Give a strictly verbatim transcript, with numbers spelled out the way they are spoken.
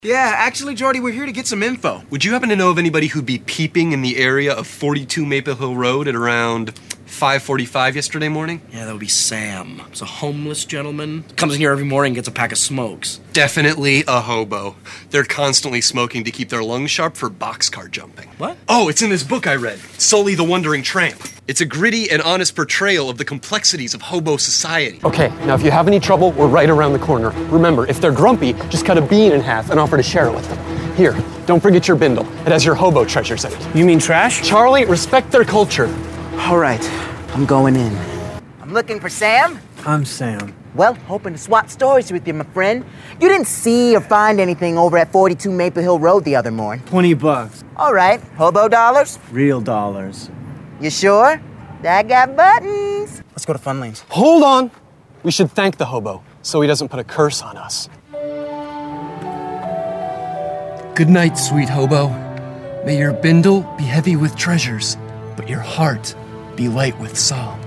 Yeah, actually, Jordy, we're here to get some info. Would you happen to know of anybody who'd be peeping in the area of forty-two Maple Hill Road at around five forty-five yesterday morning? Yeah, that would be Sam. He's a homeless gentleman. Comes in here every morning and gets a pack of smokes. Definitely a hobo. They're constantly smoking to keep their lungs sharp for boxcar jumping. What? Oh, it's in this book I read, Sully the Wandering Tramp. It's a gritty and honest portrayal of the complexities of hobo society. Okay, now if you have any trouble, we're right around the corner. Remember, if they're grumpy, just cut a bean in half and offer to share it with them. Here, don't forget your bindle. It has your hobo treasures in it. You mean trash? Charlie, respect their culture. All right, I'm going in. I'm looking for Sam. I'm Sam. Well, hoping to swap stories with you, my friend. You didn't see or find anything over at forty-two Maple Hill Road the other morning. twenty bucks. All right, hobo dollars? Real dollars. You sure? I got buttons. Let's go to Fun Lanes. Hold on. We should thank the hobo so he doesn't put a curse on us. Good night, sweet hobo. May your bindle be heavy with treasures, but your heart be light with psalms.